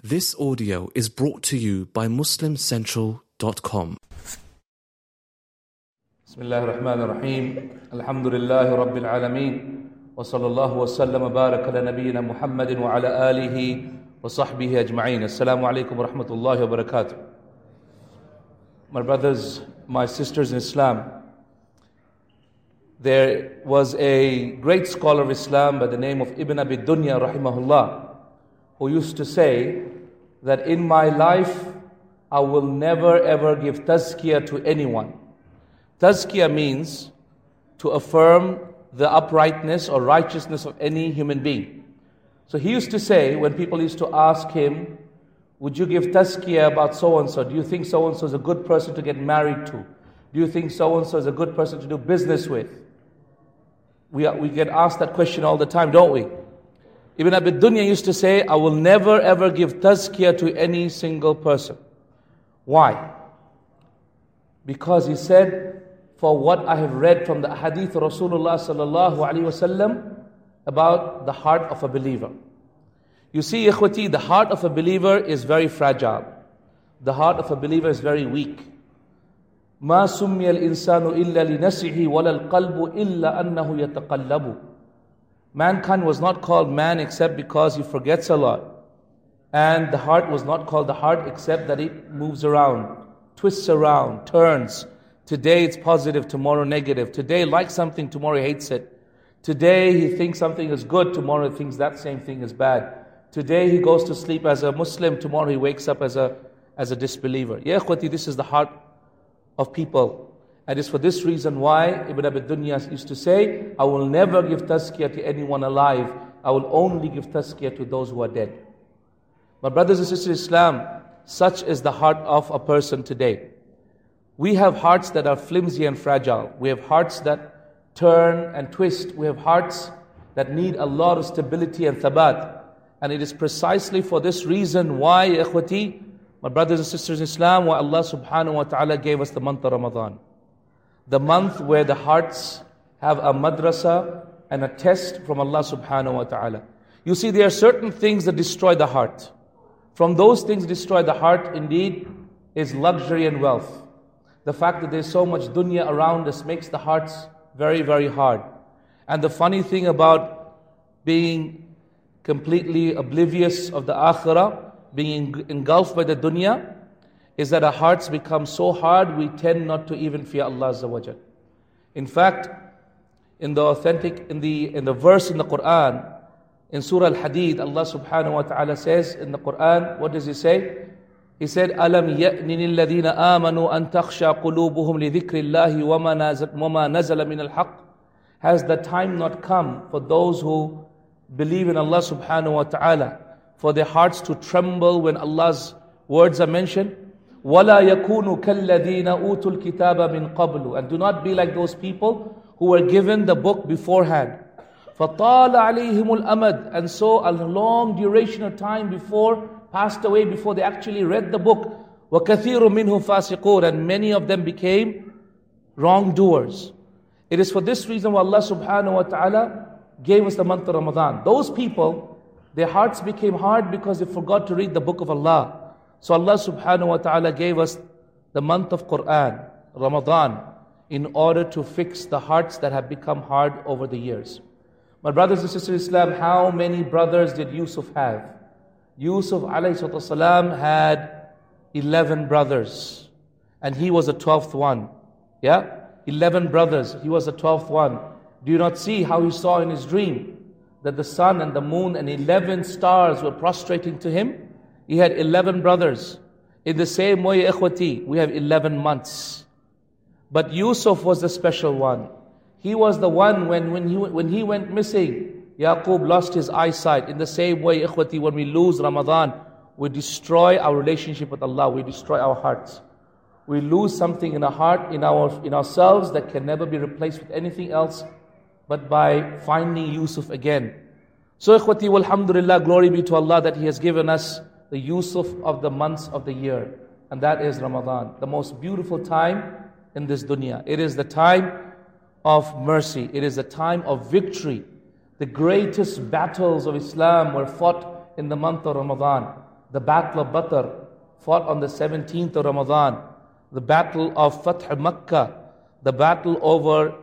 This audio is brought to you by MuslimCentral.com. Bismillah ar-Rahman ar-Rahim. Alhamdulillahi Rabbil Alameen. Wa sallallahu wa sallam wa barak ala nabiyyina Muhammadin wa ala alihi wa sahbihi ajma'een. Assalamu alaikum wa rahmatullahi wa barakatuh. My brothers, my sisters in Islam, there was a great scholar of Islam by the name of Ibn Abi Dunya rahimahullah, who used to say that in my life I will never ever give tazkiyah to anyone. Tazkiyah means to affirm the uprightness or righteousness of any human being. So he used to say, when people used to ask him, would you give tazkiyah about so-and-so? Do you think so-and-so is a good person to get married to? Do you think so-and-so is a good person to do business with? We get asked that question all the time, don't we? Ibn Abi Dunya used to say, I will never ever give tazkiyah to any single person. Why? Because he said, for what I have read from the hadith of Rasulullah sallallahu alaihi wasallam about the heart of a believer. You see, ikhwati, the heart of a believer is very fragile. The heart of a believer is very weak. ما سمي الإنسان إلا لنسعه ولا القلب إلا أنه يتقلب. Mankind was not called man except because he forgets a lot. And the heart was not called the heart except that it moves around, twists around, turns. Today it's positive, tomorrow negative. Today likes something, tomorrow hates it. Today he thinks something is good, tomorrow he thinks that same thing is bad. Today he goes to sleep as a Muslim, tomorrow he wakes up as a disbeliever. Ya ikhwati, this is the heart of people. And it's for this reason why Ibn Abi Dunya used to say, I will never give tazkiyah to anyone alive. I will only give tazkiyah to those who are dead. My brothers and sisters in Islam, such is the heart of a person today. We have hearts that are flimsy and fragile. We have hearts that turn and twist. We have hearts that need a lot of stability and thabat. And it is precisely for this reason why, ikhwati, my brothers and sisters in Islam, why Allah subhanahu wa ta'ala gave us the month of Ramadan. The month where the hearts have a madrasa and a test from Allah subhanahu wa ta'ala. You see, there are certain things that destroy the heart. From those things that destroy the heart, indeed, is luxury and wealth. The fact that there's so much dunya around us makes the hearts very, very hard. And the funny thing about being completely oblivious of the akhirah, being engulfed by the dunya, is that our hearts become so hard we tend not to even fear Allah Azza wa Jal. In fact, in the verse in the Quran, in Surah Al-Hadid, Allah subhanahu wa ta'ala says in the Quran, what does He say? He said, أَلَمْ يَأْنِ لِلَّذِينَ آمَنُوا أَن تَخْشَى قُلُوبُهُمْ لِذِكْرِ اللَّهِ وَمَا نَزَلَ مِنَ الْحَقِّ. Has the time not come for those who believe in Allah subhanahu wa ta'ala, for their hearts to tremble when Allah's words are mentioned? وَلَا يَكُونُوا كَالَّذِينَ أُوتُوا الْكِتَابَ مِنْ قَبْلُ. And do not be like those people who were given the book beforehand. فَطَالَ عَلَيْهِمُ الْأَمَدُ. And so a long duration of time passed away before they actually read the book. وَكَثِيرٌ مِّنْهُمْ فَاسِقُونَ. And many of them became wrongdoers. It is for this reason why Allah subhanahu wa ta'ala gave us the month of Ramadan. Those people, their hearts became hard because they forgot to read the book of Allah. So Allah subhanahu wa ta'ala gave us the month of Quran, Ramadan, in order to fix the hearts that have become hard over the years. My brothers and sisters in Islam, how many brothers did Yusuf have? Yusuf alayhi salam had 11 brothers, and he was the 12th one. Yeah? 11 brothers, he was the 12th one. Do you not see how he saw in his dream that the sun and the moon and 11 stars were prostrating to him? He had 11 brothers. In the same way, ikhwati, we have 11 months. But Yusuf was the special one. He was the one when he went missing, Yaqub lost his eyesight. In the same way, ikhwati, when we lose Ramadan, we destroy our relationship with Allah. We destroy our hearts. We lose something in our heart, in ourselves, that can never be replaced with anything else but by finding Yusuf again. So ikhwati, walhamdulillah, glory be to Allah that He has given us the Yusuf of the months of the year. And that is Ramadan, the most beautiful time in this dunya. It is the time of mercy. It is the time of victory. The greatest battles of Islam were fought in the month of Ramadan. the Battle of Badr, fought on the 17th of Ramadan, the Battle of Fath Makkah, the battle over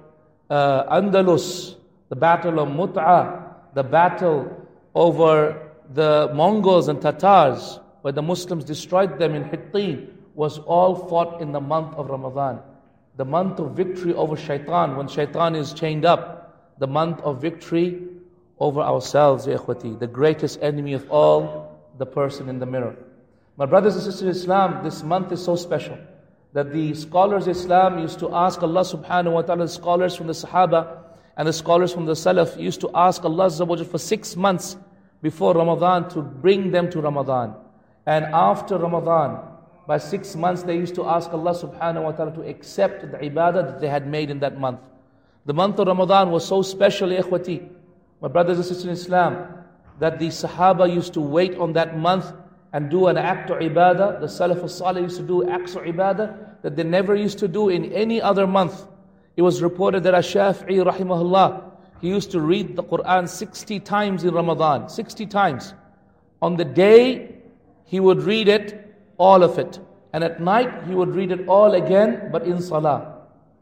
Andalus, the Battle of Mut'ah, the battle over the Mongols and Tatars, where the Muslims destroyed them in Hittin, was all fought in the month of Ramadan. The month of victory over shaitan, when shaitan is chained up. The month of victory over ourselves, ya ikhwati, the greatest enemy of all, the person in the mirror. My brothers and sisters in Islam, this month is so special that the scholars of Islam used to ask Allah subhanahu wa ta'ala, the scholars from the Sahaba and the scholars from the Salaf used to ask Allah Azza wa Jalla for 6 months before Ramadan to bring them to Ramadan. And after Ramadan, by 6 months, they used to ask Allah subhanahu wa ta'ala to accept the ibadah that they had made in that month. The month of Ramadan was so special, ya ikhwati, my brothers and sisters in Islam, that the Sahaba used to wait on that month and do an act of ibadah. The Salaf al-Salih used to do acts of ibadah that they never used to do in any other month. It was reported that Ash-Shafi'i rahimahullah, he used to read the Quran 60 times in Ramadan, 60 times. On the day, he would read it, all of it. And at night, he would read it all again, but in salah.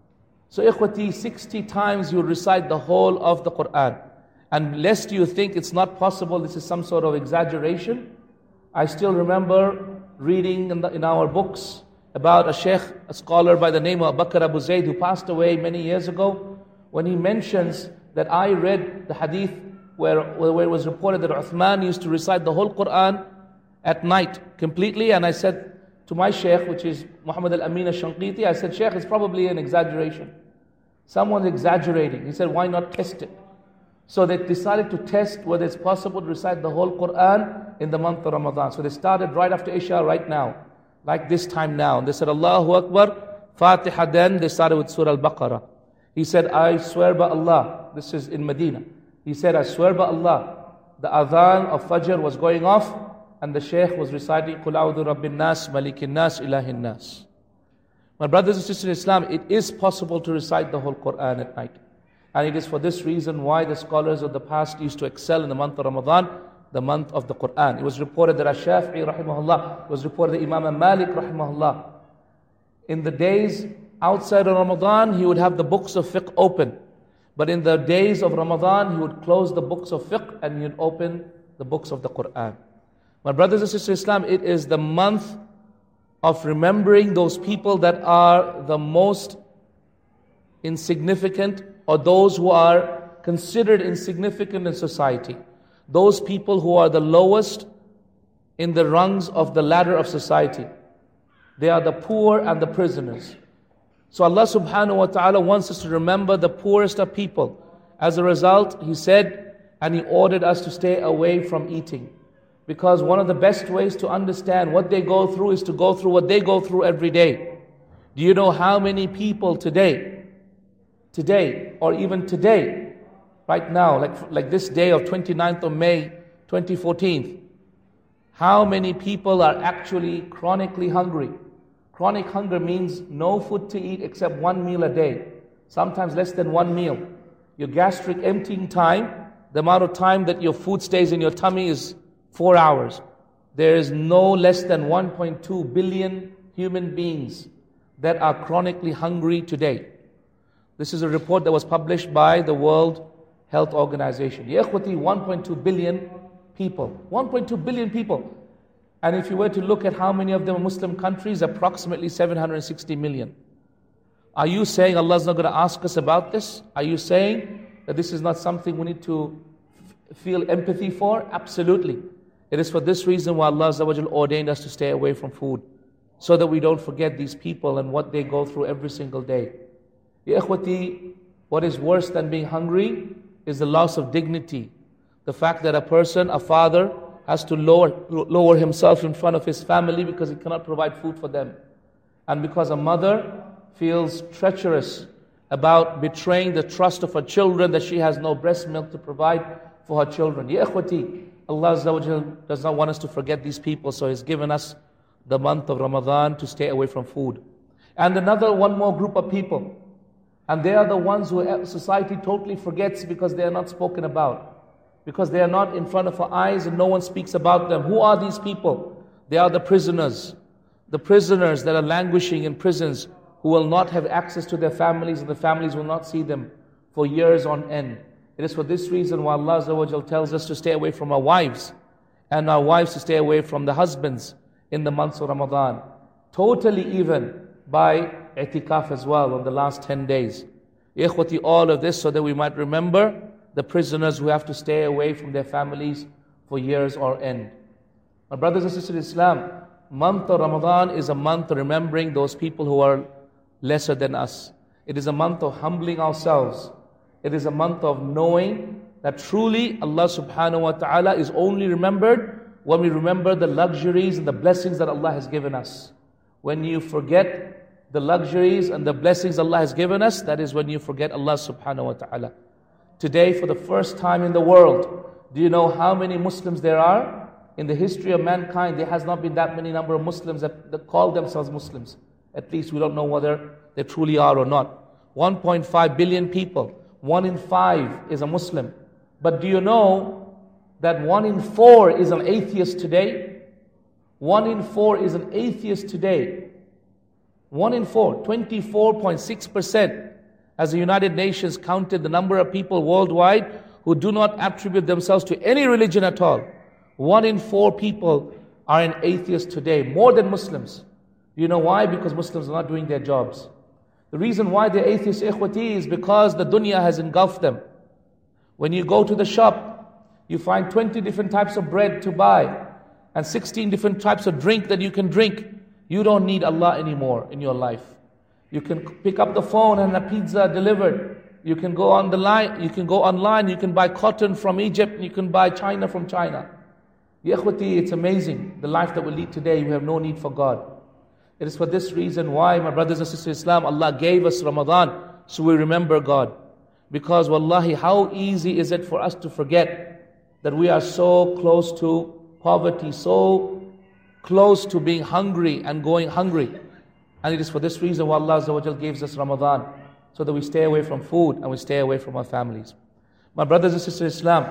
So ikhwati, 60 times you recite the whole of the Quran. And lest you think it's not possible, this is some sort of exaggeration, I still remember reading in our books about a sheikh, a scholar by the name of Bakr Abu Zayd, who passed away many years ago, when he mentions that I read the hadith where it was reported that Uthman used to recite the whole Quran at night completely, and I said to my sheikh, which is Muhammad al-Amin al-Shanqiti, I said, Sheikh, it's probably an exaggeration. Someone's exaggerating. He said, why not test it? So they decided to test whether it's possible to recite the whole Quran in the month of Ramadan. So they started right after Isha, right now, like this time now. And they said, Allahu Akbar, Fatiha, then they started with Surah Al-Baqarah. He said, I swear by Allah, this is in Medina. He said, I swear by Allah, the adhan of Fajr was going off, and the Shaykh was reciting, Qul a'udhu rabbin nas, malikin nas, ilahin nas. My brothers and sisters in Islam, it is possible to recite the whole Quran at night. And it is for this reason why the scholars of the past used to excel in the month of Ramadan, the month of the Quran. It was reported that Ash-Shafi'i rahimahullah, it was reported that Imam Malik rahimahullah, in the days outside of Ramadan, he would have the books of fiqh open. But in the days of Ramadan, he would close the books of fiqh and he would open the books of the Quran. My brothers and sisters in Islam, it is the month of remembering those people that are the most insignificant, or those who are considered insignificant in society. Those people who are the lowest in the rungs of the ladder of society. They are the poor and the prisoners. So Allah subhanahu wa ta'ala wants us to remember the poorest of people. As a result, He said, and He ordered us to stay away from eating. Because one of the best ways to understand what they go through is to go through what they go through every day. Do you know how many people today, or even today, right now, like this day of 29th of May, 2014, how many people are actually chronically hungry? Chronic hunger means no food to eat except 1 meal a day, sometimes less than 1 meal. Your gastric emptying time, the amount of time that your food stays in your tummy is 4 hours. There is no less than 1.2 billion human beings that are chronically hungry today. This is a report that was published by the World Health Organization. Ya ikhwati, 1.2 billion people. 1.2 billion people. And if you were to look at how many of them are Muslim countries, approximately 760 million. Are you saying Allah is not going to ask us about this? Are you saying that this is not something we need to feel empathy for? Absolutely. It is for this reason why Allah Azza wa Jal ordained us to stay away from food, so that we don't forget these people and what they go through every single day. Ya ikhwati, what is worse than being hungry is the loss of dignity. The fact that a person, a father, has to lower himself in front of his family because he cannot provide food for them. And because a mother feels treacherous about betraying the trust of her children, that she has no breast milk to provide for her children. Ya ikhwati, Allah Azza wa Jal does not want us to forget these people, so He's given us the month of Ramadan to stay away from food. And one more group of people, and they are the ones who society totally forgets because they are not spoken about, because they are not in front of our eyes and no one speaks about them. Who are these people? They are the prisoners that are languishing in prisons, who will not have access to their families, and the families will not see them for years on end. It is for this reason why Allah Azza wa Jal tells us to stay away from our wives, and our wives to stay away from the husbands in the months of Ramadan. Totally even by i'tikaf as well on the last 10 days. Ikhwati, all of this so that we might remember the prisoners who have to stay away from their families for years or end. My brothers and sisters in Islam, month of Ramadan is a month of remembering those people who are lesser than us. It is a month of humbling ourselves. It is a month of knowing that truly Allah subhanahu wa ta'ala is only remembered when we remember the luxuries and the blessings that Allah has given us. When you forget the luxuries and the blessings Allah has given us, that is when you forget Allah subhanahu wa ta'ala. Today, for the first time in the world, do you know how many Muslims there are? In the history of mankind, there has not been that many number of Muslims that call themselves Muslims. At least we don't know whether they truly are or not. 1.5 billion people. 1 in 5 is a Muslim. But do you know that 1 in 4 is an atheist today? 1 in 4 is an atheist today. 1 in 4, 24.6%. As the United Nations counted the number of people worldwide who do not attribute themselves to any religion at all. 1 in 4 people are an atheist today, more than Muslims. You know why? Because Muslims are not doing their jobs. The reason why they're atheists, ikhwati, is because the dunya has engulfed them. When you go to the shop, you find 20 different types of bread to buy and 16 different types of drink that you can drink. You don't need Allah anymore in your life. You can pick up the phone and a pizza delivered. You can go on the line, you can go online, you can buy cotton from Egypt, you can buy China from China. Ikhwati, it's amazing. The life that we lead today, we have no need for God. It is for this reason why, my brothers and sisters in Islam, Allah gave us Ramadan so we remember God. Because wallahi, how easy is it for us to forget that we are so close to poverty, so close to being hungry and going hungry. And it is for this reason why Allah Azza wa Jal gives us Ramadan, so that we stay away from food and we stay away from our families. My brothers and sisters in Islam,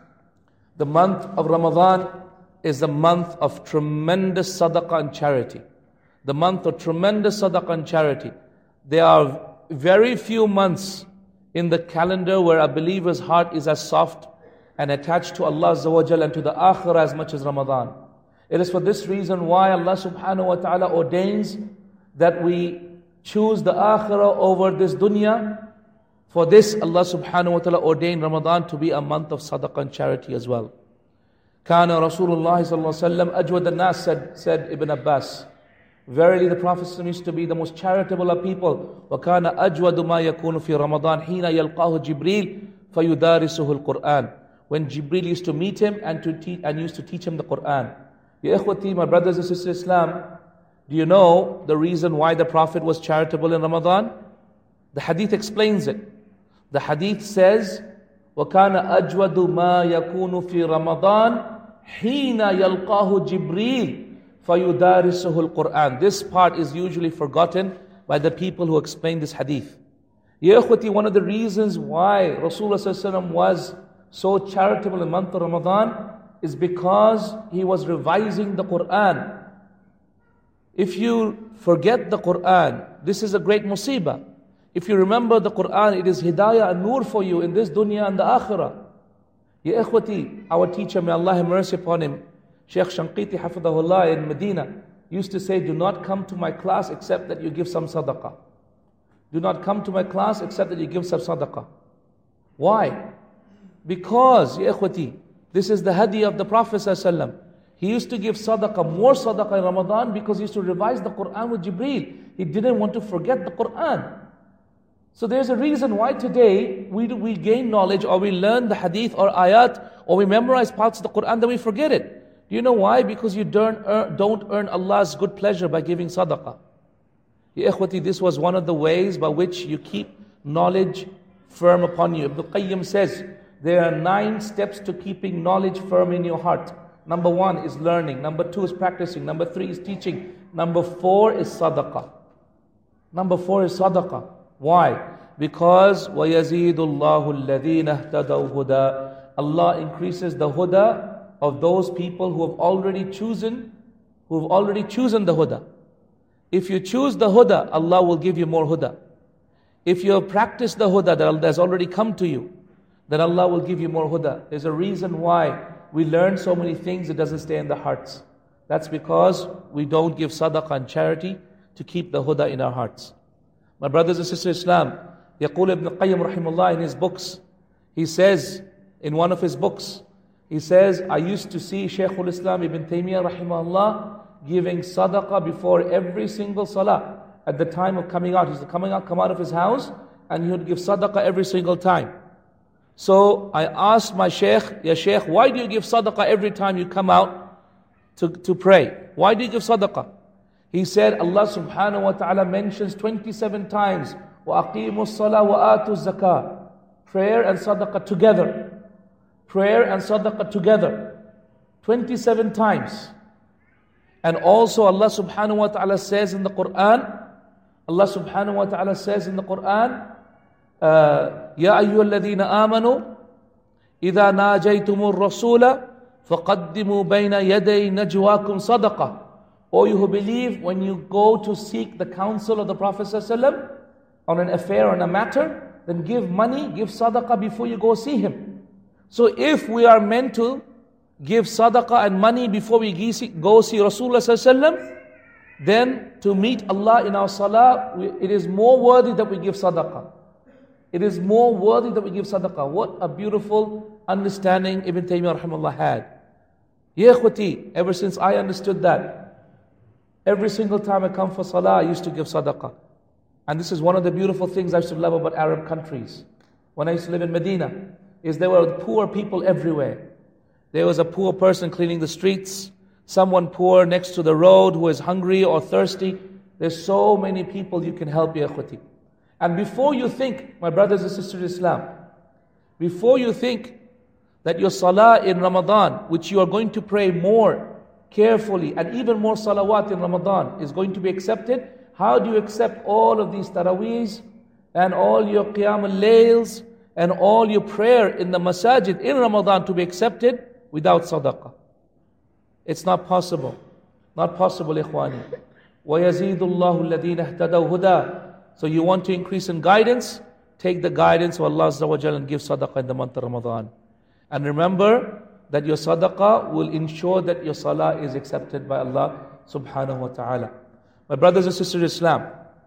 the month of Ramadan is the month of tremendous sadaqah and charity. The month of tremendous sadaqah and charity. There are very few months in the calendar where a believer's heart is as soft and attached to Allah Azza wa Jal and to the akhirah as much as Ramadan. It is for this reason why Allah subhanahu wa ta'ala ordains that we choose the akhirah over this dunya. For this, Allah subhanahu wa ta'ala ordained Ramadan to be a month of sadaqah and charity as well. Kana Rasulullah sallallahu alaihi wasallam ajwad an-nas, said Ibn Abbas. Verily the Prophet used to be the most charitable of people. وَكَانَ أَجْوَدُ مَا يَكُونُ فِي رَمَضَانِ حِينَ يَلْقَاهُ جِبْرِيلٌ فَيُدَارِسُهُ الْقُرْآنِ. When Jibreel used to meet him and used to teach him the Qur'an. Ya ikhwati, my brothers and sisters in Islam, do you know the reason why the Prophet was charitable in Ramadan? The hadith explains it. The hadith says, وَكَانَ أَجْوَدُ مَا يَكُونُ فِي رَمَضَانِ حِينَ يَلْقَاهُ جِبْرِيلٌ فَيُدَارِسُهُ الْقُرْآنِ. This part is usually forgotten by the people who explain this hadith. Ya ikhwati, one of the reasons why Rasulullah was so charitable in the month of Ramadan is because he was revising the Qur'an. If you forget the Qur'an, this is a great musibah. If you remember the Qur'an, it is hidayah and nur for you in this dunya and the akhirah. Ya ikhwati, our teacher, may Allah have mercy upon him, Shaykh Shanqiti Hafidahullah in Medina, used to say, do not come to my class except that you give some sadaqah. Do not come to my class except that you give some sadaqah. Why? Because, ya ikhwati, this is the hadi of the Prophet ﷺ. He used to give sadaqah, more sadaqah in Ramadan because he used to revise the Qur'an with Jibreel. He didn't want to forget the Qur'an. So there's a reason why today we gain knowledge or we learn the hadith or ayat or we memorize parts of the Qur'an, then we forget it. Do you know why? Because you don't earn Allah's good pleasure by giving sadaqah. Ya ikhwati, this was one of the ways by which you keep knowledge firm upon you. Ibn Qayyim says, there are 9 steps to keeping knowledge firm in your heart. Number 1 is learning. Number 2 is practicing. Number 3 is teaching. Number 4 is sadaqah. Number 4 is sadaqah. Why? Because وَيَزِيدُ اللَّهُ الَّذِينَ اهْتَدَوْا هُدَى. Allah increases the huda of those people who have already chosen who've already chosen the huda. If you choose the huda, Allah will give you more huda. If you practice the huda that has already come to you, then Allah will give you more huda. There's a reason why we learn so many things, it doesn't stay in the hearts. That's because we don't give sadaqah and charity to keep the huda in our hearts. My brothers and sisters in Islam, Yaqul ibn Qayyim rahimahullah in his books, he says, in one of his books, he says, I used to see Shaykhul Islam ibn Taymiyyah rahimahullah giving sadaqah before every single salah. At the time of coming out, he's come out of his house and he would give sadaqah every single time. So I asked my Shaykh, Ya Shaykh, why do you give sadaqah every time you come out to pray? Why do you give sadaqah? He said, Allah subhanahu wa ta'ala mentions 27 times, وَأَقِيمُوا الصَّلَاةَ وَآتُوا الزَّكَاةَ. Prayer and sadaqah together. Prayer and sadaqah together. 27 times. And also Allah subhanahu wa ta'ala says in the Quran, Allah subhanahu wa ta'ala says in the Quran, يَا أَيُّهَا الَّذِينَ آمَنُوا إِذَا نَاجَيْتُمُ الرَّسُولَ فَقَدِّمُوا بَيْنَ يَدَيْ نَجْوَاكُمْ صَدَقَةً. O you who believe, when you go to seek the counsel of the Prophet ﷺ on an affair, on a matter, then give money, give sadaqah before you go see him. So if we are meant to give sadaqah and money before we go see Rasulullah ﷺ, then to meet Allah in our salah, it is more worthy that we give sadaqah. It is more worthy that we give sadaqah. What a beautiful understanding Ibn Taymiyyah rahimahullah had. Ya ikhwati, ever since I understood that, every single time I come for salah, I used to give sadaqah. And this is one of the beautiful things I used to love about Arab countries. When I used to live in Medina, is there were poor people everywhere. There was a poor person cleaning the streets, someone poor next to the road who is hungry or thirsty. There's so many people you can help, ya ikhwati. And before you think, my brothers and sisters in Islam, before you think that your salah in Ramadan, which you are going to pray more carefully and even more salawat in Ramadan, is going to be accepted, how do you accept all of these taraweehs and all your qiyam al-layls and all your prayer in the masajid in Ramadan to be accepted without sadaqah? It's not possible. Not possible, ikhwani. وَيَزِيدُ اللَّهُ الَّذِينَ اهْتَدَوْا هُدًى. So you want to increase in guidance? Take the guidance of Allah Azza wa Jalla and give sadaqah in the month of Ramadan. And remember that your sadaqah will ensure that your salah is accepted by Allah subhanahu wa ta'ala. My brothers and sisters in Islam,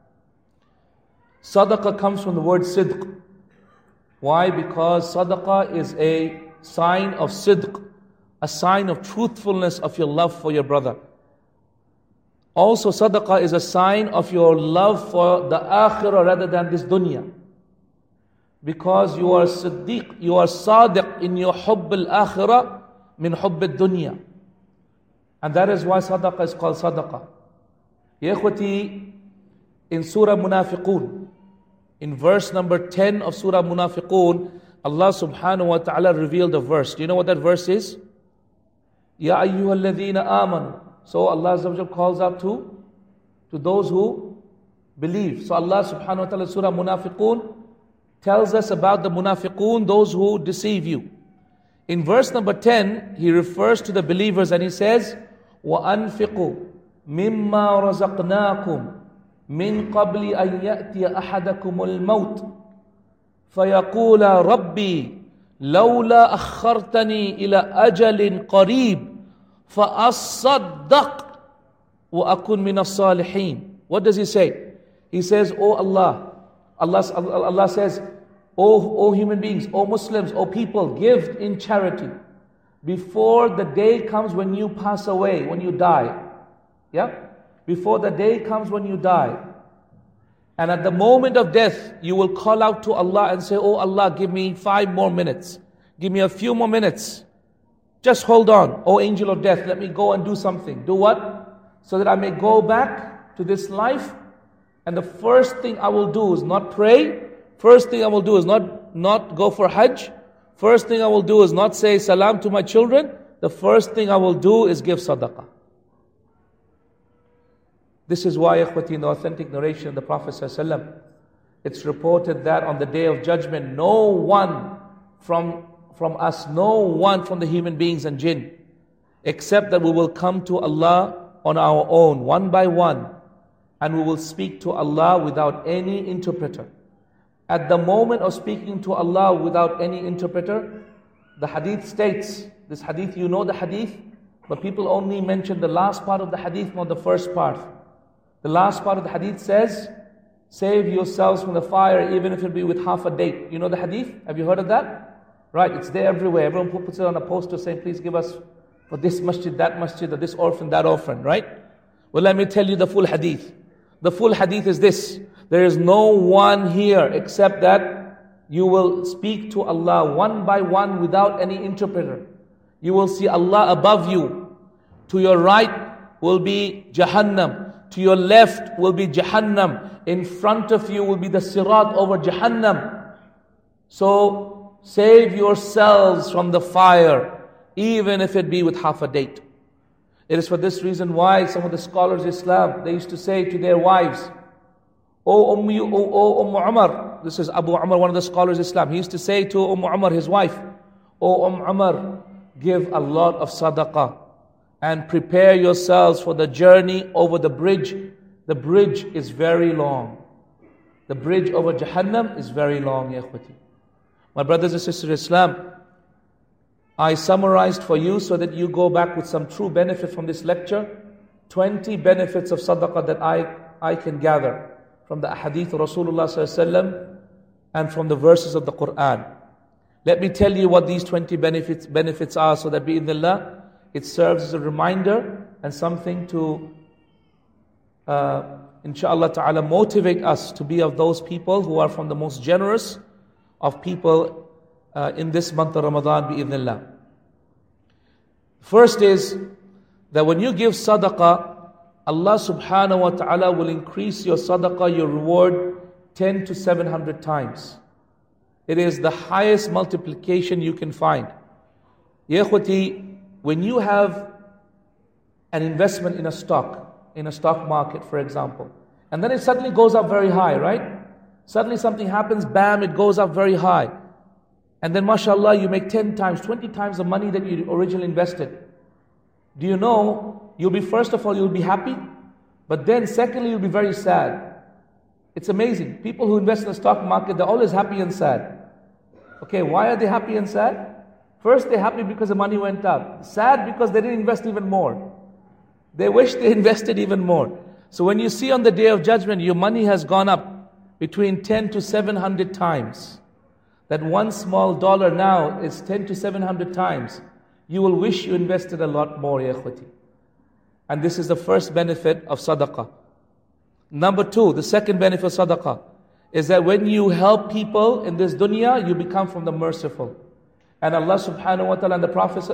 sadaqah comes from the word sidq. Why? Because sadaqah is a sign of sidq, a sign of truthfulness of your love for your brother. Also, sadaqah is a sign of your love for the akhirah rather than this dunya. Because you are siddiq, you are sadiq in your hubb al-akhirah min hubb al-dunya. And that is why sadaqah is called sadaqah. Ya ikhwati, in Surah Munafiqun, in verse number 10 of Surah Munafiqun, Allah subhanahu wa ta'ala revealed a verse. Do you know what that verse is? Ya ayyuha alladhina amanu. So Allah Azza wa Jalla calls out to those who believe. So Allah subhanahu wa ta'ala, Surah Munafiqun, tells us about the munafiqun, those who deceive you. In verse number 10, he refers to the believers and he says, وَأَنْفِقُوا مِمَّا رَزَقْنَاكُمْ مِنْ قَبْلِ أَنْ يَأْتِيَ أَحَدَكُمُ الْمَوْتِ فَيَقُولَ رَبِّي لَوْلَا أَخَّرْتَنِي إِلَى أَجَلٍ قَرِيبٍ فَأَصَّدَّقْ وَأَكُنْ مِنَ الصَّالِحِينَ. What does he say? He says, Oh Allah, Allah says, O human beings, O Muslims, O people, give in charity before the day comes when you pass away, when you die. Yeah? Before the day comes when you die. And at the moment of death, you will call out to Allah and say, Oh Allah, give me 5 more minutes. Give me a few more minutes. Just hold on, O angel of death, let me go and do something. Do what? So that I may go back to this life. And the first thing I will do is not pray. First thing I will do is not go for Hajj. First thing I will do is not say salam to my children. The first thing I will do is give sadaqah. This is why, ikhwati, in the authentic narration of the Prophet ﷺ, it's reported that on the day of judgment, no one from us, no one from the human beings and jinn, except that we will come to Allah on our own, one by one, and we will speak to Allah without any interpreter. At the moment of speaking to Allah without any interpreter, the hadith states, this hadith, you know the hadith, but people only mention the last part of the hadith, not the first part. The last part of the hadith says, save yourselves from the fire even if it be with half a date. You know the hadith? Have you heard of that? Right, it's there everywhere. Everyone puts it on a poster saying, please give us for this masjid, or this orphan, that orphan, right? Well, let me tell you the full hadith. The full hadith is this. There is no one here except that you will speak to Allah one by one without any interpreter. You will see Allah above you. To your right will be Jahannam. To your left will be Jahannam. In front of you will be the Sirat over Jahannam. So save yourselves from the fire, even if it be with half a date. It is for this reason why some of the scholars of Islam, they used to say to their wives, O Umar, this is Abu Umar, one of the scholars of Islam, he used to say to Umar, his wife, O Umar, give a lot of sadaqah and prepare yourselves for the journey over the bridge. The bridge is very long. The bridge over Jahannam is very long, ya ikhwati. My brothers and sisters in Islam, I summarized for you so that you go back with some true benefit from this lecture. 20 benefits of sadaqah that I can gather from the hadith of Rasulullah ﷺ and from the verses of the Quran. Let me tell you what these 20 benefits are, so that bi'idhnillah, it serves as a reminder and something to inshallah ta'ala motivate us to be of those people who are from the most generous of people in this month of Ramadan bi'idhnillah. First is that when you give sadaqah, Allah subhanahu wa ta'ala will increase your sadaqah, your reward 10 to 700 times. It is the highest multiplication you can find. Ya ikhwati, when you have an investment in a stock market, for example, and then it suddenly goes up very high, right? Suddenly something happens, bam, it goes up very high. And then mashallah, you make 10 times, 20 times the money that you originally invested. Do you know, first of all, you'll be happy, but then secondly, you'll be very sad. It's amazing. People who invest in the stock market, they're always happy and sad. Okay, why are they happy and sad? First, they're happy because the money went up. Sad because they didn't invest even more. They wish they invested even more. So when you see on the Day of Judgment, your money has gone up between 10 to 700 times. That one small dollar now is 10 to 700 times. You will wish you invested a lot more, ya ikhwati. And this is the first benefit of sadaqah. Number two, the second benefit of sadaqah is that when you help people in this dunya, you become from the merciful. And Allah subhanahu wa ta'ala and the Prophet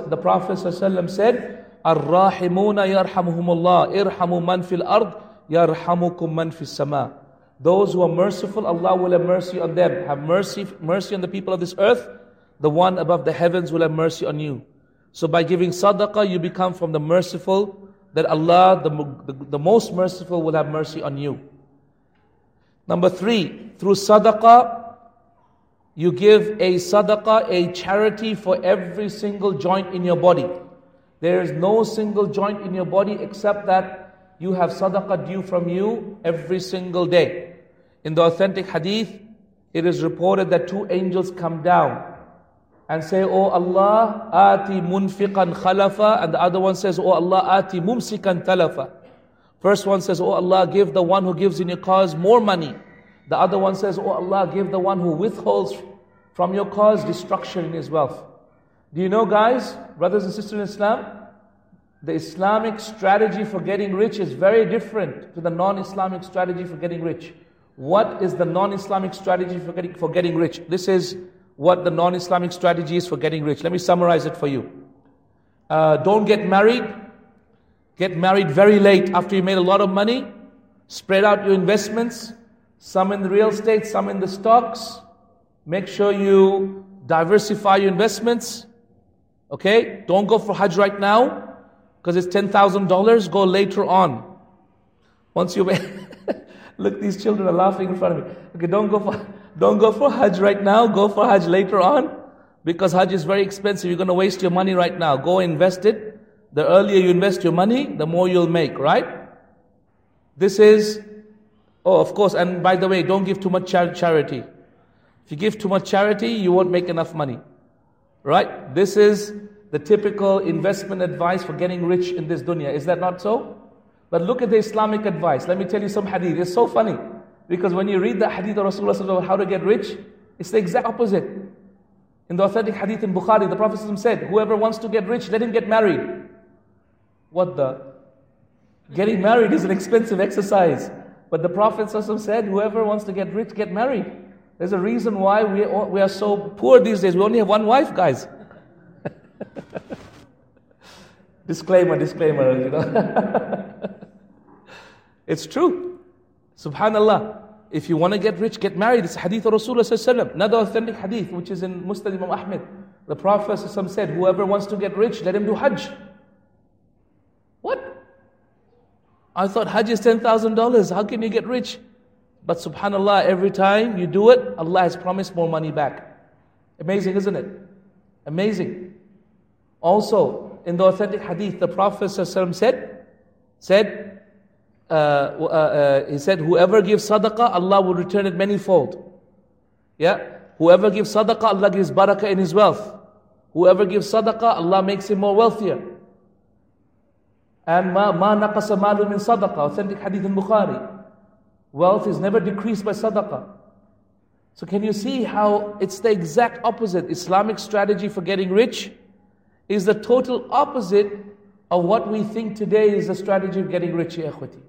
ﷺ said, Ar-Rahimuna yarhamuhumullah, irhamu man fil ard, yarhamukum man fis sama. Those who are merciful, Allah will have mercy on them. Have mercy on the people of this earth. The one above the heavens will have mercy on you. So by giving sadaqah, you become from the merciful, that Allah, the most merciful, will have mercy on you. Number three, through sadaqah, you give a sadaqah, a charity for every single joint in your body. There is no single joint in your body except that you have sadaqah due from you every single day. In the authentic hadith, it is reported that two angels come down and say, Oh Allah, ati munfiqan khalafa, and the other one says, Oh Allah, ati mumsikan talafa. First one says, Oh Allah, give the one who gives in your cause more money. The other one says, Oh Allah, give the one who withholds from your cause destruction in his wealth. Do you know, guys, brothers and sisters in Islam, the Islamic strategy for getting rich is very different to the non-Islamic strategy for getting rich. What is the non-Islamic strategy for getting rich? This is what the non-Islamic strategy is for getting rich. Let me summarize it for you. Don't get married. Get married very late after you made a lot of money. Spread out your investments. Some in the real estate, some in the stocks. Make sure you diversify your investments. Okay? Don't go for Hajj right now because it's $10,000. Go later on. Once you look, these children are laughing in front of me. Okay, don't go for Hajj right now. Go for Hajj later on because Hajj is very expensive. You're going to waste your money right now. Go invest it The earlier you invest your money, the more you'll make, right? This is, of course, and by the way, don't give too much charity. If you give too much charity, you won't make enough money. Right? This is the typical investment advice for getting rich in this dunya. Is that not so? But look at the Islamic advice. Let me tell you some hadith. It's so funny. Because when you read the hadith of Rasulullah how to get rich, it's the exact opposite. In the authentic hadith in Bukhari, the Prophet said, whoever wants to get rich, let him get married. What the? Getting married is an expensive exercise. But the Prophet said, whoever wants to get rich, get married. There's a reason why we are so poor these days. We only have one wife, guys. Disclaimer, you know. It's true. Subhanallah. If you want to get rich, get married. It's hadith of Rasulullah. Another authentic hadith, which is in Musnad Imam Ahmed. The Prophet said, whoever wants to get rich, let him do Hajj. What? I thought Hajj is $10,000. How can you get rich? But subhanallah, every time you do it, Allah has promised more money back. Amazing, isn't it? Amazing. Also, in the authentic hadith, the Prophet said, he said, whoever gives sadaqah, Allah will return it manifold. Yeah? Whoever gives sadaqah, Allah gives barakah in his wealth. Whoever gives sadaqah, Allah makes him more wealthier. And ma naqasa malu min sadaqah, authentic hadith in Bukhari. Wealth is never decreased by sadaqah. So can you see how it's the exact opposite? Islamic strategy for getting rich is the total opposite of what we think today is the strategy of getting rich, ya ikhwati.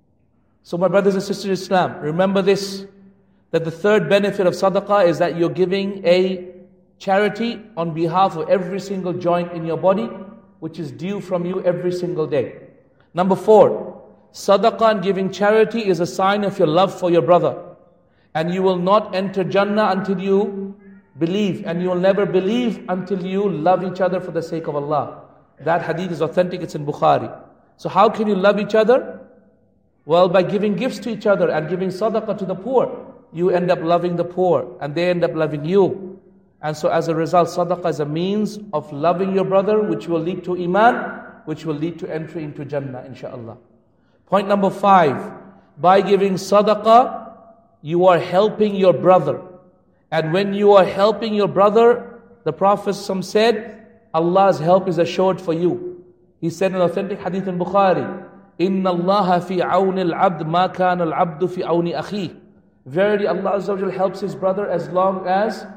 So my brothers and sisters in Islam, remember this, that the third benefit of sadaqah is that you're giving a charity on behalf of every single joint in your body, which is due from you every single day. Number 4, sadaqah and giving charity is a sign of your love for your brother. And you will not enter Jannah until you believe. And you will never believe until you love each other for the sake of Allah. That hadith is authentic, it's in Bukhari. So how can you love each other? Well, by giving gifts to each other and giving sadaqah to the poor. You end up loving the poor and they end up loving you. And so as a result, sadaqah is a means of loving your brother, which will lead to iman, which will lead to entry into Jannah, inshaAllah. Point number 5, by giving sadaqah, you are helping your brother. And when you are helping your brother, the Prophet said, Allah's help is assured for you. He said in authentic hadith in Bukhari, إِنَّ اللَّهَ فِي عَوْنِ الْعَبْدِ مَا كَانَ الْعَبْدُ فِي عَوْنِ أَخِيهِ. Verily Allah Azza wa Jal helps his brother as long as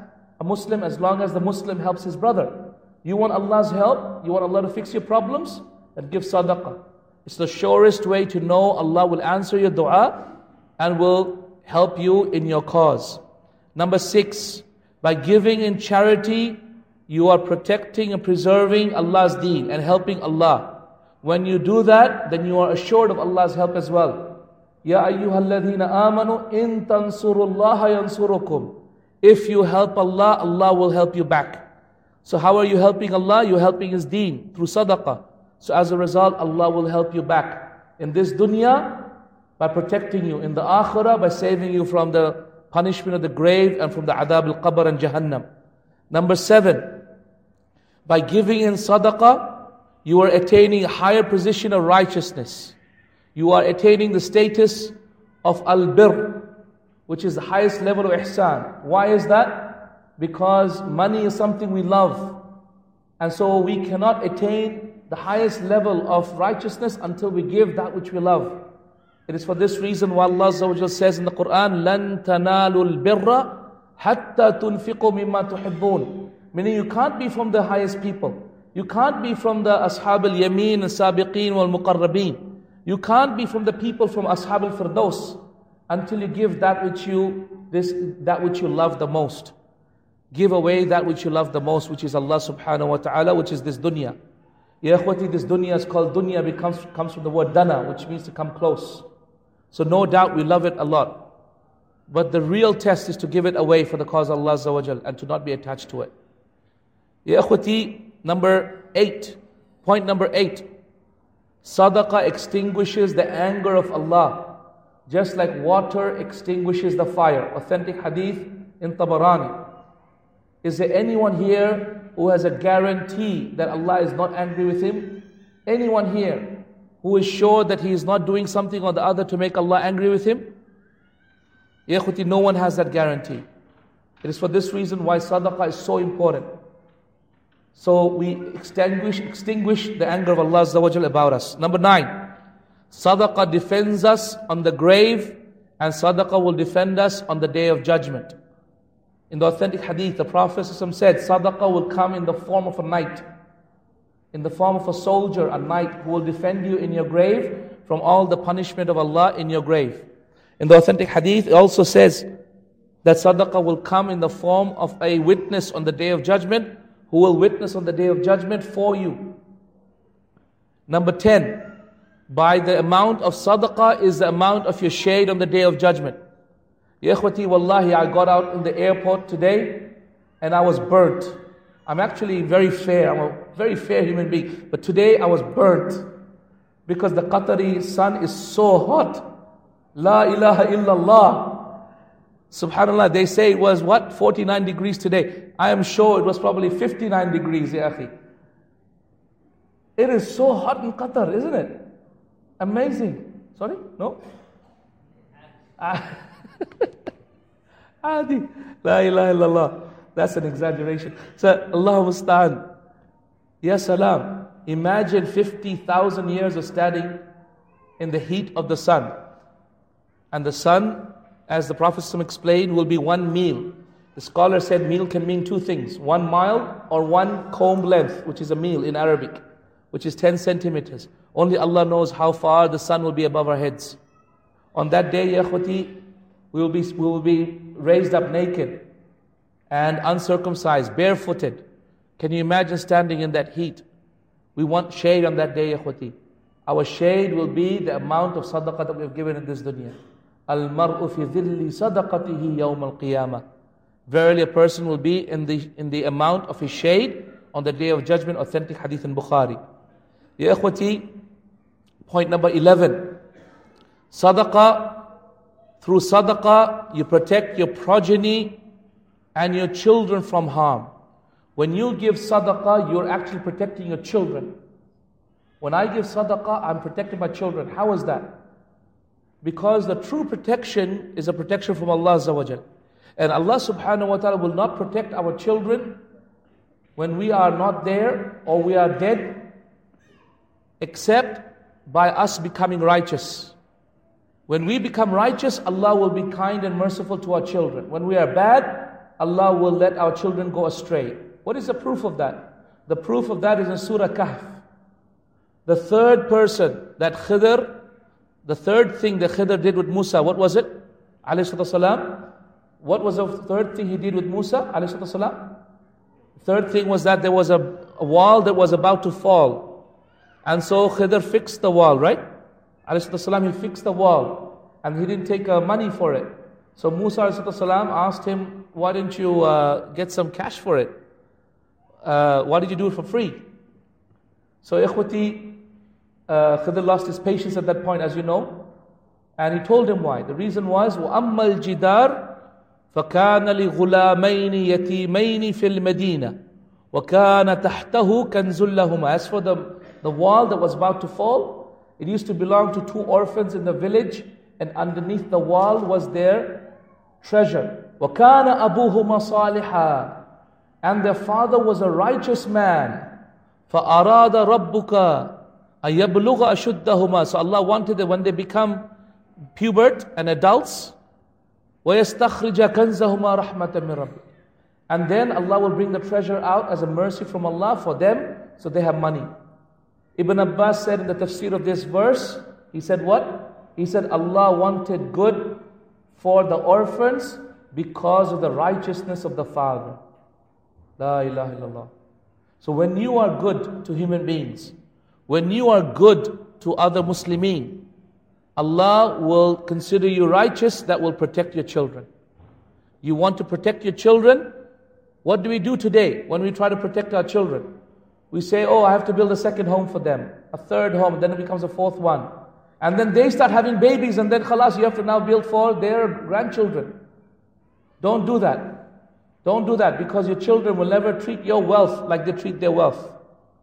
the Muslim helps his brother. You want Allah's help? You want Allah to fix your problems? Then give sadaqah. It's the surest way to know Allah will answer your dua and will help you in your cause. Number 6, by giving in charity, you are protecting and preserving Allah's deen and helping Allah. When you do that, then you are assured of Allah's help as well. Ya ayyuhalladhina amanu in tansurullaha yansurukum. If you help Allah, Allah will help you back. So how are you helping Allah? You're helping His deen through sadaqah. So as a result, Allah will help you back. In this dunya, by protecting you. In the akhirah, by saving you from the punishment of the grave and from the adab al-qabr and Jahannam. Number 7, by giving in sadaqah, you are attaining a higher position of righteousness. You are attaining the status of al-birr, which is the highest level of ihsan. Why is that? Because money is something we love. And so we cannot attain the highest level of righteousness until we give that which we love. It is for this reason why Allah Azza wa Jalla says in the Quran, لَن تَنَالُوا الْبِرَّ حَتَّى تُنْفِقُوا مِمَّا تُحِبُّونَ. Meaning you can't be from the highest people. You can't be from the Ashab al-Yameen and Sabiqeen wal-Muqarrabeen. You can't be from the people from Ashab al-Firdaus until you give that which you love the most. Give away that which you love the most, which is Allah subhanahu wa ta'ala, which is this dunya. Ya ikhwati, this dunya is called dunya, comes from the word dana, which means to come close. So no doubt we love it a lot. But the real test is to give it away for the cause of Allah Azza wa Jal and to not be attached to it. Ya ikhwati, number 8. Point number 8. Sadaqah extinguishes the anger of Allah, just like water extinguishes the fire. Authentic hadith in Tabarani. Is there anyone here who has a guarantee that Allah is not angry with him? Anyone here who is sure that he is not doing something or the other to make Allah angry with him? Ya ikhwati, no one has that guarantee. It is for this reason why sadaqah is so important. So we extinguish the anger of Allah Azza wa Jal about us. Number 9, sadaqah defends us on the grave, and sadaqah will defend us on the day of judgment. In the authentic hadith, the Prophet said, sadaqah will come in the form of a knight, in the form of a soldier, a knight who will defend you in your grave from all the punishment of Allah in your grave. In the authentic hadith, it also says that sadaqah will come in the form of a witness on the day of judgment, who will witness on the day of judgment for you. Number 10, by the amount of sadaqah is the amount of your shade on the day of judgment. Ya ikhwati, wallahi, I got out in the airport today and I was burnt. I'm actually very fair, I'm a very fair human being, but today I was burnt because the Qatari sun is so hot. La ilaha illallah. Subhanallah, they say it was 49 degrees today. I am sure it was probably 59 degrees, ya akhi. It is so hot in Qatar, isn't it? Amazing. Sorry? No? Adi. La ilaha illallah. That's an exaggeration. So, Allah musta'an. Ya salam. Imagine 50,000 years of standing in the heat of the sun. And the sun, as the Prophet explained, will be 1 meal. The scholar said meal can mean 2 things. 1 mile or 1 comb length, which is a meal in Arabic, which is 10 centimeters. Only Allah knows how far the sun will be above our heads. On that day, ya ikhwati, we will be raised up naked and uncircumcised, barefooted. Can you imagine standing in that heat? We want shade on that day, ya ikhwati. Our shade will be the amount of sadaqah that we have given in this dunya. Al-mar'u fi dhilli sadaqatihi yawm al-qiyamah. Verily a person will be in the amount of his shade on the day of judgment, authentic hadith in Bukhari. Ya ikhwati, point number 11. Sadaqah, through sadaqah, you protect your progeny and your children from harm. When you give sadaqah, you're actually protecting your children. When I give sadaqah, I'm protecting my children. How is that? Because the true protection is a protection from Allah Azza wa Jal. And Allah subhanahu wa ta'ala will not protect our children when we are not there or we are dead, except by us becoming righteous. When we become righteous, Allah will be kind and merciful to our children. When we are bad, Allah will let our children go astray. What is the proof of that? The proof of that is in Surah Kahf. The third person that Khidr, the third thing that Khidr did with Musa, what was it? Alayhi salatu salam. What was the third thing he did with Musa? Alayhi salatu salam. Third thing was that there was a wall that was about to fall. And so Khidr fixed the wall, right? Alayhi salatu salam, he fixed the wall. And he didn't take money for it. So Musa alayhi salatu salam asked him, why didn't you get some cash for it? Why did you do it for free? So ikhwati, Khidr lost his patience at that point, as you know. And he told him why. The reason was, وَأَمَّا الْجِدَارِ فَكَانَ لِغُلَامَيْنِ يَتِيمَيْنِ فِي الْمَدِينَةِ وَكَانَ تَحْتَهُ كَنْزٌ لَهُمَا. As for the wall that was about to fall, it used to belong to 2 orphans in the village, and underneath the wall was their treasure. وَكَانَ أَبُوهُمَا صَالِحًا. And their father was a righteous man. فَأَرَادَ رَبُّكَ أَيَبْلُغَ أَشُدَّهُمَا. So Allah wanted that when they become pubert and adults, وَيَسْتَخْرِجَ كَنْزَهُمَا رَحْمَةً مِّن رَبِّكَ. And then Allah will bring the treasure out as a mercy from Allah for them, so they have money. Ibn Abbas said in the tafsir of this verse, he said what? He said Allah wanted good for the orphans because of the righteousness of the father. La ilaha illallah. So when you are good to human beings, when you are good to other Muslimin, Allah will consider you righteous, that will protect your children. You want to protect your children? What do we do today when we try to protect our children? We say, oh, I have to build a second home for them, a third home, then it becomes a fourth one. And then they start having babies, and then khalas, you have to now build for their grandchildren. Don't do that. Don't do that, because your children will never treat your wealth like they treat their wealth.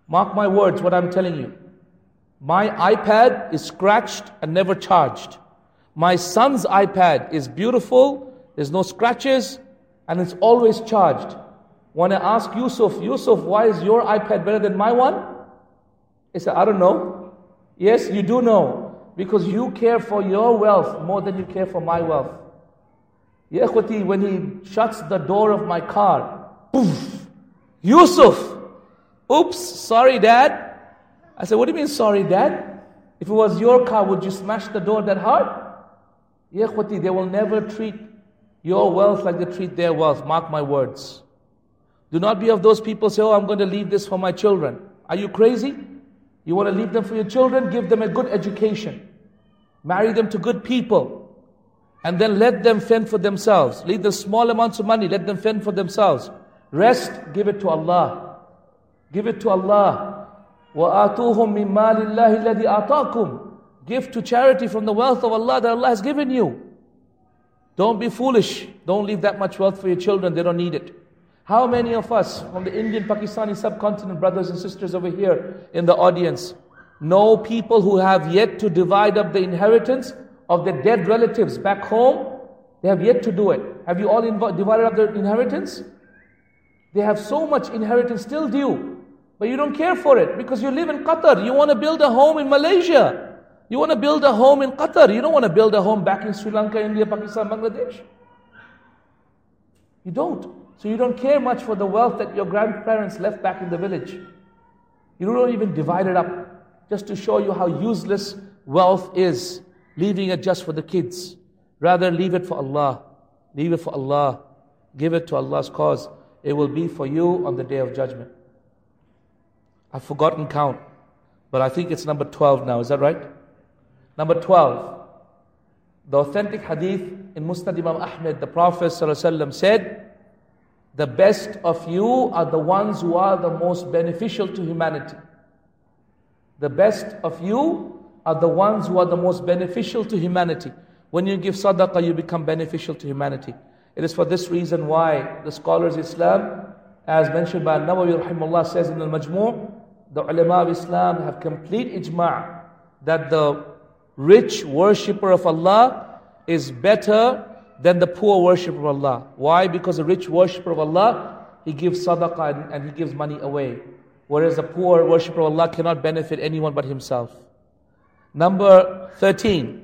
Mark my words, what I'm telling you. My iPad is scratched and never charged. My son's iPad is beautiful, there's no scratches, and it's always charged. When I ask Yusuf, why is your iPad better than my one? He said, I don't know. Yes, you do know. Because you care for your wealth more than you care for my wealth. Ya ikhwati, when he shuts the door of my car, poof, Yusuf, oops, sorry dad. I said, what do you mean sorry dad? If it was your car, would you smash the door that hard? Ya ikhwati, they will never treat your wealth like they treat their wealth. Mark my words. Do not be of those people say, oh, I'm going to leave this for my children. Are you crazy? You want to leave them for your children? Give them a good education. Marry them to good people. And then let them fend for themselves. Leave them small amounts of money. Let them fend for themselves. Rest, give it to Allah. Give it to Allah. وَآتُوهُمْ مِنْ مَالِ اللَّهِ الَّذِي آتَاكُمْ. Give to charity from the wealth of Allah that Allah has given you. Don't be foolish. Don't leave that much wealth for your children. They don't need it. How many of us from the Indian, Pakistani subcontinent, brothers and sisters over here in the audience, know people who have yet to divide up the inheritance of their dead relatives back home? They have yet to do it. Have you all divided up their inheritance? They have so much inheritance still due, but you don't care for it because you live in Qatar. You want to build a home in Malaysia. You want to build a home in Qatar. You don't want to build a home back in Sri Lanka, India, Pakistan, Bangladesh. You don't. So you don't care much for the wealth that your grandparents left back in the village. You don't even divide it up, just to show you how useless wealth is, leaving it just for the kids. Rather, leave it for Allah. Leave it for Allah. Give it to Allah's cause. It will be for you on the Day of Judgment. I've forgotten count, but I think it's number 12 now. Is that right? Number 12. The authentic hadith in Musnad Imam Ahmed, the Prophet ﷺ said, the best of you are the ones who are the most beneficial to humanity. The best of you are the ones who are the most beneficial to humanity. When you give sadaqah, you become beneficial to humanity. It is for this reason why the scholars of Islam, as mentioned by Nawawi rahimahullah, says in Al-Majmu', the ulama of Islam have complete ijma' that the rich worshipper of Allah is better than the poor worshipper of Allah. Why? Because the rich worshipper of Allah, he gives sadaqah and he gives money away. Whereas the poor worshipper of Allah cannot benefit anyone but himself. Number 13.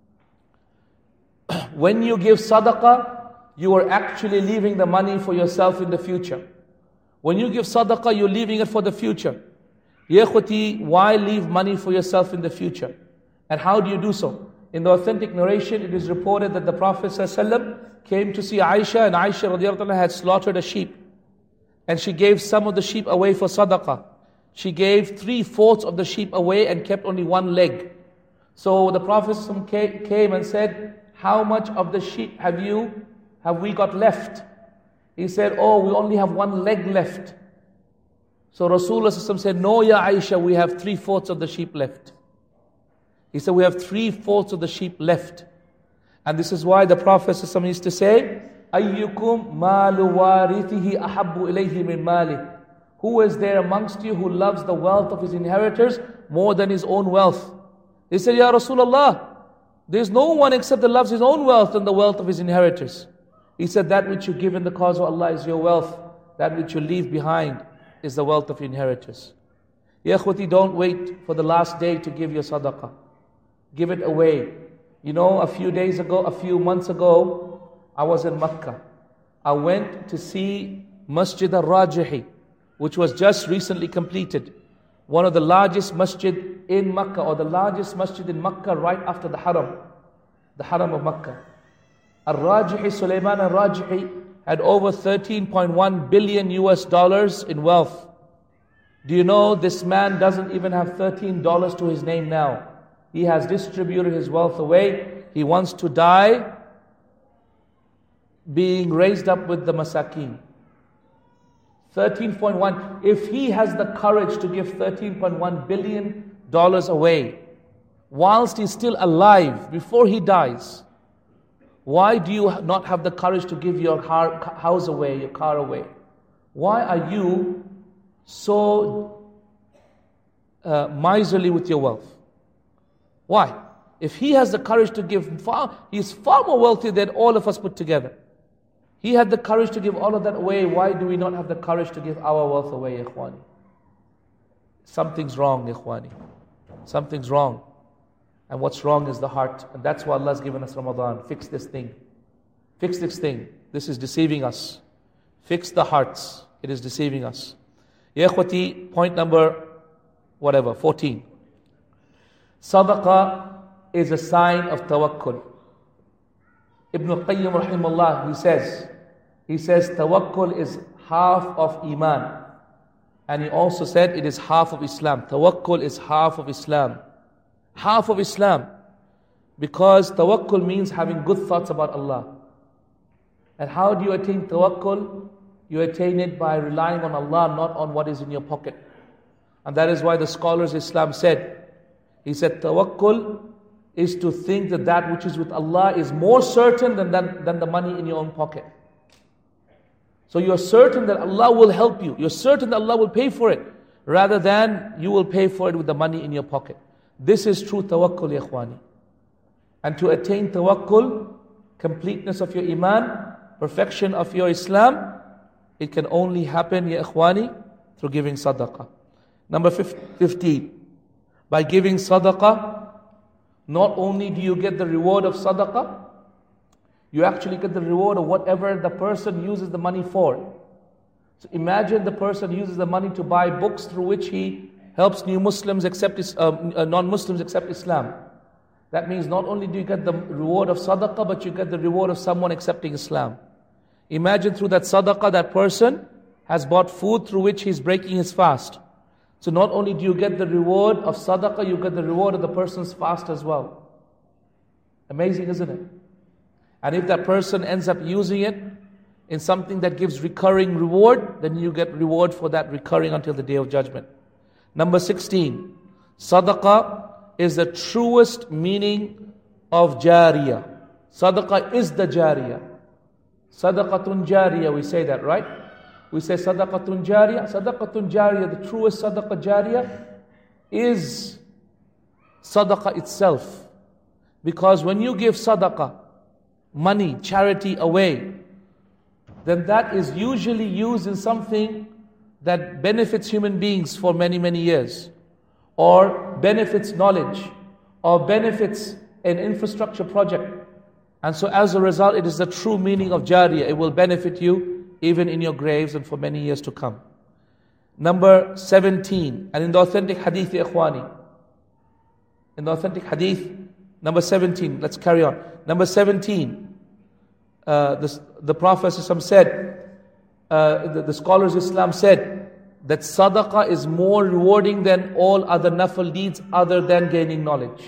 When you give sadaqah, you are actually leaving the money for yourself in the future. When you give sadaqah, you're leaving it for the future. Ya ikhwati, why leave money for yourself in the future? And how do you do so? In the authentic narration, it is reported that the Prophet ﷺ came to see Aisha, and Aisha radiallahu anha had slaughtered a sheep. And she gave some of the sheep away for sadaqah. She gave 3/4 of the sheep away and kept only one leg. So the Prophet came and said, how much of the sheep have we got left? He said, oh, we only have one leg left. So Rasulullah ﷺ said, no, Ya Aisha, we have 3/4 of the sheep left. He said, we have 3/4 of the sheep left. And this is why the Prophet ﷺ used to say, أَيُّكُمْ مَالُ وَارِثِهِ أَحَبُّ إِلَيْهِ مِنْ مَالِهِ. Who is there amongst you who loves the wealth of his inheritors more than his own wealth? They said, Ya Rasulullah, there is no one except that loves his own wealth and the wealth of his inheritors. He said, that which you give in the cause of Allah is your wealth. That which you leave behind is the wealth of your inheritors. Ya ikhwati, don't wait for the last day to give your sadaqah. Give it away. You know, a few months ago, I was in Makkah. I went to see Masjid al-Rajihi, which was just recently completed. One of the largest masjid in Makkah, or the largest masjid in Makkah right after the Haram of Makkah. Al-Rajihi, Sulaiman al-Rajihi, had over $13.1 billion in wealth. Do you know this man doesn't even have $13 to his name now? He has distributed his wealth away. He wants to die being raised up with the masakeen. 13.1. If he has the courage to give $13.1 billion away, whilst he's still alive, before he dies, why do you not have the courage to give your house away, your car away? Why are you so miserly with your wealth. Why? If he has the courage to give, he's far more wealthy than all of us put together. He had the courage to give all of that away. Why do we not have the courage to give our wealth away, ikhwani? Something's wrong, ikhwani. Something's wrong. And what's wrong is the heart. And that's why Allah has given us Ramadan. Fix this thing. Fix this thing. This is deceiving us. Fix the hearts. It is deceiving us. Ya ikhwati, point number 14. Sadaqah is a sign of tawakkul. Ibn Qayyim rahimahullah, he says tawakkul is half of iman. And he also said it is half of Islam. Tawakkul is half of Islam. Half of Islam. Because tawakkul means having good thoughts about Allah. And how do you attain tawakkul? You attain it by relying on Allah, not on what is in your pocket. And that is why the scholars of Islam said, he said tawakkul is to think that that which is with Allah is more certain than the money in your own pocket. So you're certain that Allah will help you. You're certain that Allah will pay for it, rather than you will pay for it with the money in your pocket. This is true tawakkul, ya ikhwani. And to attain tawakkul, completeness of your iman, perfection of your Islam, it can only happen, ya ikhwani, through giving sadaqah. Number 15. By giving sadaqah, not only do you get the reward of sadaqah, you actually get the reward of whatever the person uses the money for. So imagine the person uses the money to buy books through which he helps non-Muslims accept Islam. That means not only do you get the reward of sadaqah, but you get the reward of someone accepting Islam. Imagine through that sadaqah, that person has bought food through which he's breaking his fast. So not only do you get the reward of sadaqah, you get the reward of the person's fast as well. Amazing, isn't it? And if that person ends up using it in something that gives recurring reward, then you get reward for that recurring until the Day of Judgment. Number 16. Sadaqah is the truest meaning of jariyah. Sadaqah is the jariyah. Sadaqatun jariyah, we say that, right? We say sadaqatun jariyah. Sadaqatun jariyah, the truest sadaqah jariyah is sadaqah itself. Because when you give sadaqah, money, charity away, then that is usually used in something that benefits human beings for many, many years, or benefits knowledge, or benefits an infrastructure project. And so as a result, it is the true meaning of jariyah. It will benefit you even in your graves and for many years to come. Number 17, and in the authentic hadith, ikhwani, in the authentic hadith, number 17, let's carry on. Number 17, the Prophet said, the scholars of Islam said, that sadaqah is more rewarding than all other nafil deeds other than gaining knowledge.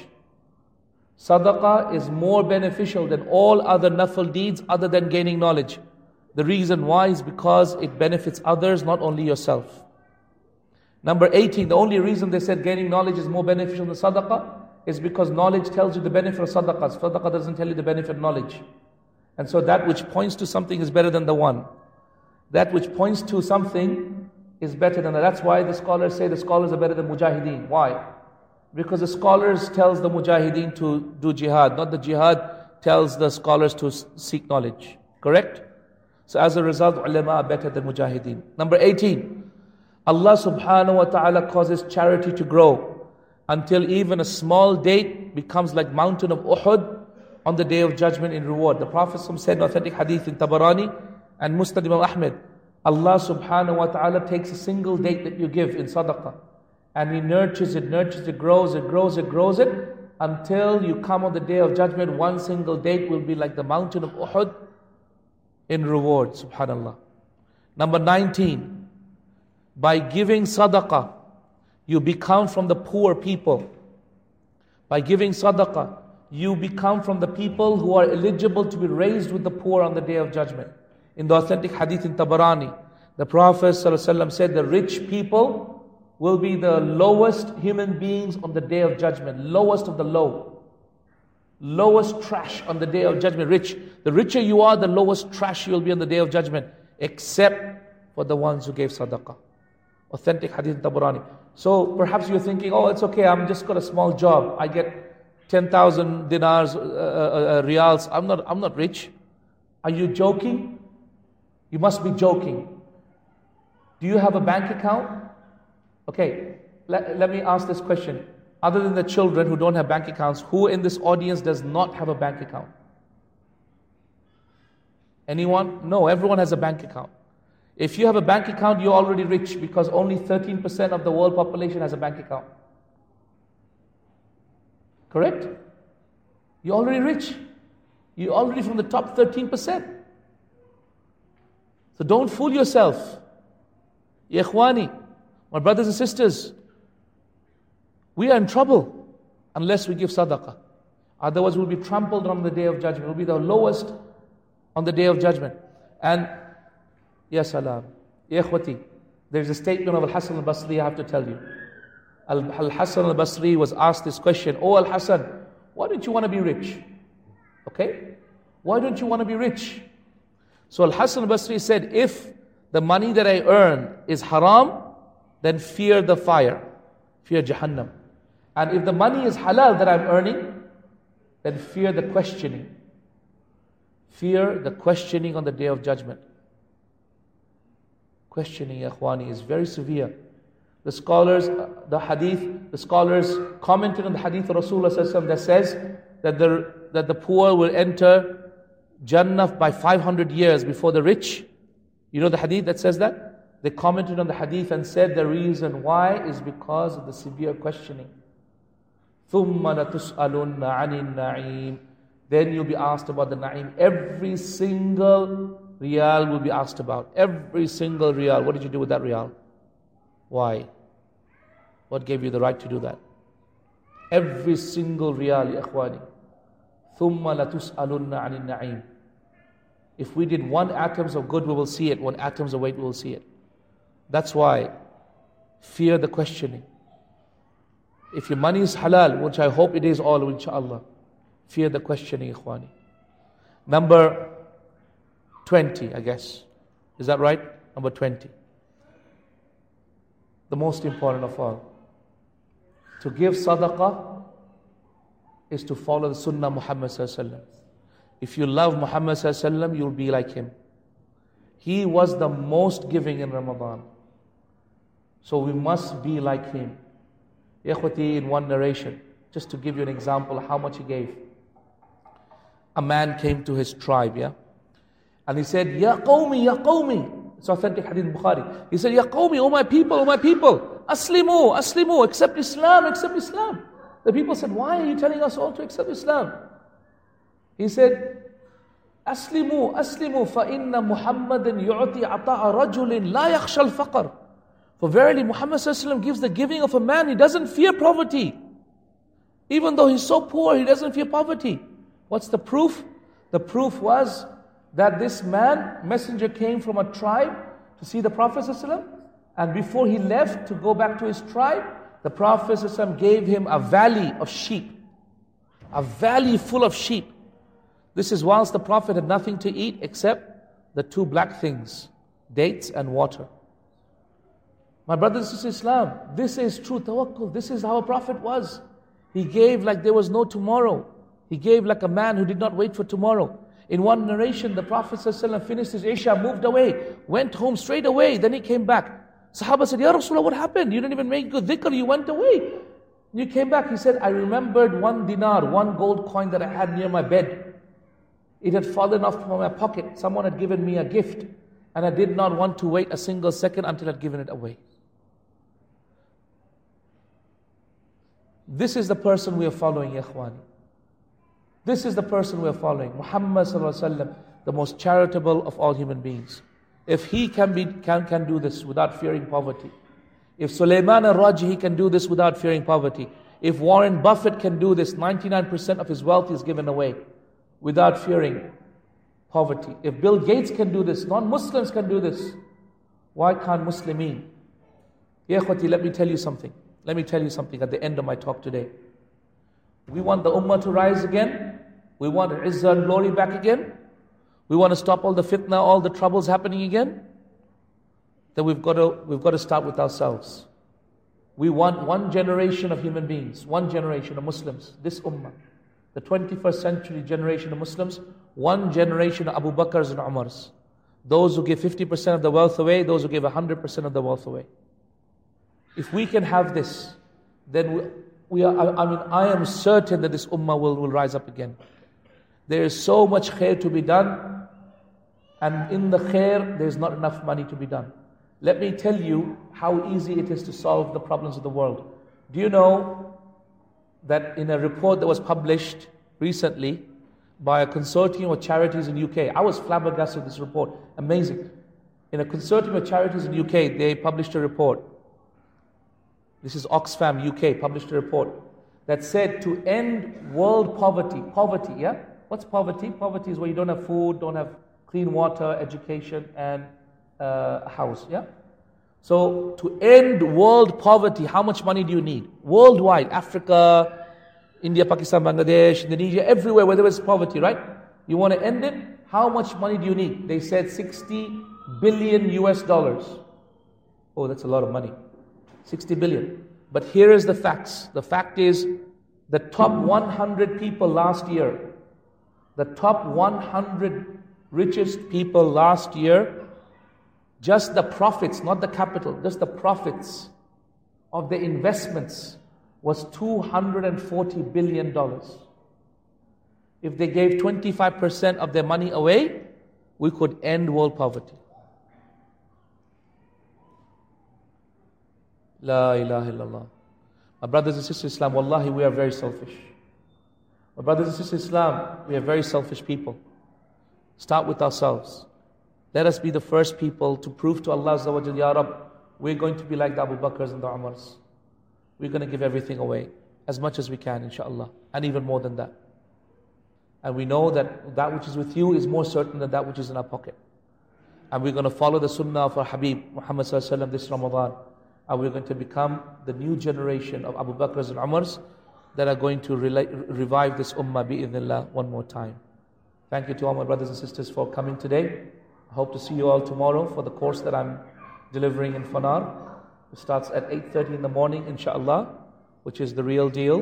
Sadaqah is more beneficial than all other nafil deeds other than gaining knowledge. The reason why is because it benefits others, not only yourself. Number 18, the only reason they said gaining knowledge is more beneficial than sadaqah is because knowledge tells you the benefit of sadaqah. Sadaqah doesn't tell you the benefit of knowledge. And so that which points to something is better than the one. That which points to something is better than that. That's why the scholars say the scholars are better than mujahideen. Why? Because the scholars tells the mujahideen to do jihad, not the jihad tells the scholars to seek knowledge. Correct? So as a result, ulama are better than mujahideen. Number 18, Allah subhanahu wa ta'ala causes charity to grow until even a small date becomes like mountain of Uhud on the Day of Judgment in reward. The Prophet said in authentic hadith in Tabarani and Musnad Imam Ahmed, Allah subhanahu wa ta'ala takes a single date that you give in sadaqah and He nurtures it, grows it until you come on the Day of Judgment. One single date will be like the mountain of Uhud in reward, subhanallah. Number 19, by giving sadaqah, you become from the poor people. By giving sadaqah, you become from the people who are eligible to be raised with the poor on the Day of Judgment. In the authentic hadith in Tabarani, the Prophet ﷺ said the rich people will be the lowest human beings on the Day of Judgment, lowest of the low. Lowest trash on the Day of Judgment, rich. The richer you are, the lowest trash you will be on the Day of Judgment, except for the ones who gave sadaqah. Authentic hadith in Tabarani. So perhaps you're thinking, oh, it's okay, I'm just got a small job. I get 10,000 dinars, riyals. I'm not rich. Are you joking? You must be joking. Do you have a bank account? Okay, let me ask this question. Other than the children who don't have bank accounts, who in this audience does not have a bank account? Anyone? No, everyone has a bank account. If you have a bank account, you're already rich because only 13% of the world population has a bank account. Correct? You're already rich. You're already from the top 13%. So don't fool yourself. Ya ikhwani, my brothers and sisters, we are in trouble unless we give sadaqah. Otherwise we'll be trampled on the day of judgment. We'll be the lowest on the day of judgment. And Ya salam, Ya ikhwati, there's a statement of Al-Hasan al-Basri I have to tell you. Al-Hasan al-Basri was asked this question, oh Al-Hasan, why don't you want to be rich? Okay? Why don't you want to be rich? So Al-Hasan al-Basri said, if the money that I earn is haram, then fear the fire, fear Jahannam. And if the money is halal that I'm earning, then fear the questioning. Fear the questioning on the day of judgment. Questioning, ya ikhwani, is very severe. The scholars commented on the hadith of Rasulullah that says that the poor will enter Jannah by 500 years before the rich. You know the hadith that says that? They commented on the hadith and said the reason why is because of the severe questioning. ثُمَّ لَتُسْأَلُنَّ عَنِ النَّعِيمِ. Then you'll be asked about the na'im. Every single riyal will be asked about. Every single riyal. What did you do with that riyal? Why? What gave you the right to do that? Every single riyal, ya ikhwani. ثُمَّ لَتُسْأَلُنَّ عَنِ النَّعِيمِ. If we did 1 atoms of good, we will see it. 1 atoms of weight, we will see it. That's why, fear the questioning. If your money is halal, which I hope it is all, inshaAllah, fear the questioning, ikhwani. Number 20, I guess. Is that right? Number 20. The most important of all. To give sadaqah is to follow the sunnah Muhammad sallallahu alaihi wasallam. If you love Muhammad sallallahu alaihi wasallam, you'll be like him. He was the most giving in Ramadan. So we must be like him. Ikhwati, in one narration, just to give you an example of how much he gave. A man came to his tribe, yeah? And he said, Ya qawmi, Ya qawmi. It's authentic hadith in Bukhari. He said, Ya qawmi, oh my people, Aslimu, Aslimu, accept Islam, accept Islam. The people said, why are you telling us all to accept Islam? He said, Aslimu, Aslimu, فَإِنَّ مُحَمَّدًا يُعْطِي عَطَاءَ رَجُلٍ لَا يَخْشَى الْفَقْرِ. For verily Muhammad gives the giving of a man, he doesn't fear poverty. Even though he's so poor, he doesn't fear poverty. What's the proof? The proof was that this man, messenger, came from a tribe to see the Prophet ﷺ, and before he left to go back to his tribe, the Prophet ﷺ gave him a valley of sheep. A valley full of sheep. This is whilst the Prophet had nothing to eat except the 2 black things, dates and water. My brothers and sisters, Islam, this is true tawakkul. This is how a Prophet was. He gave like there was no tomorrow. He gave like a man who did not wait for tomorrow. In one narration, the Prophet ﷺ finished his Isha, moved away, went home straight away, then he came back. Sahaba said, Ya Rasulullah, what happened? You didn't even make good dhikr, you went away. You came back, he said, I remembered 1 dinar, 1 gold coin that I had near my bed. It had fallen off from my pocket. Someone had given me a gift, and I did not want to wait a single second until I'd given it away. This is the person we are following, ya ikhwani. This is the person we are following. Muhammad sallallahu alaihi wasallam, the most charitable of all human beings. If he can do this without fearing poverty, if Sulaiman al-Rajihi can do this without fearing poverty, if Warren Buffett can do this, 99% of his wealth is given away without fearing poverty. If Bill Gates can do this, non-Muslims can do this, why can't Muslimin? Ya ikhwati, let me tell you something. Let me tell you something at the end of my talk today. We want the ummah to rise again. We want izzah and glory back again. We want to stop all the fitna, all the troubles happening again. Then we've got to start with ourselves. We want one generation of human beings, one generation of Muslims, this ummah. The 21st century generation of Muslims, one generation of Abu Bakrs and Umars. Those who give 50% of the wealth away, those who give 100% of the wealth away. If we can have this, then I am certain that this ummah will rise up again. There is so much khair to be done, and in the khair, there is not enough money to be done. Let me tell you how easy it is to solve the problems of the world. Do you know that in a report that was published recently by a consortium of charities in UK, I was flabbergasted with this report, amazing. In a consortium of charities in UK, they published a report. This is Oxfam UK, published a report that said to end world poverty, yeah? What's poverty? Poverty is where you don't have food, don't have clean water, education, and a house, yeah? So to end world poverty, how much money do you need? Worldwide, Africa, India, Pakistan, Bangladesh, Indonesia, everywhere where there is poverty, right? You want to end it? How much money do you need? They said 60 billion US dollars. Oh, that's a lot of money. 60 billion. But here is the facts. The fact is, the top 100 people last year, the top 100 richest people last year, just the profits, not the capital, just the profits of the investments was $240 billion. If they gave 25% of their money away, we could end world poverty. La ilaha illallah. My brothers and sisters in Islam, wallahi, we are very selfish. My brothers and sisters in Islam, we are very selfish people. Start with ourselves. Let us be the first people to prove to Allah Azza wa Jal, Ya Rab, we're going to be like the Abu Bakrs and the Umars. We're going to give everything away, as much as we can, inshallah, and even more than that. And we know that that which is with you is more certain than that which is in our pocket. And we're going to follow the sunnah of our Habib, Muhammad Sallallahu Alaihi Wasallam, this Ramadan. And we're going to become the new generation of Abu Bakrs and Umars that are going to revive this ummah bi'idhnillah one more time. Thank you to all my brothers and sisters for coming today. I hope to see you all tomorrow for the course that I'm delivering in Fanar. It starts at 8:30 in the morning, inshallah, which is the real deal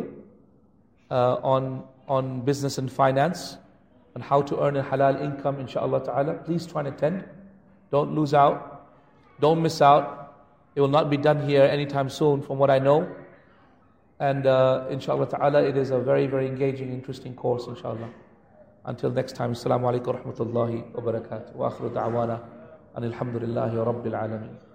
on business and finance and how to earn a halal income, inshallah ta'ala. Please try and attend. Don't lose out. Don't miss out. It will not be done here anytime soon, from what I know. And inshallah ta'ala, it is a very, very engaging, interesting course, inshallah. Until next time, assalamu alaikum wa rahmatullahi wa barakatuh. Wa akhiru da'wana anil hamdulillahi rabbil alameen.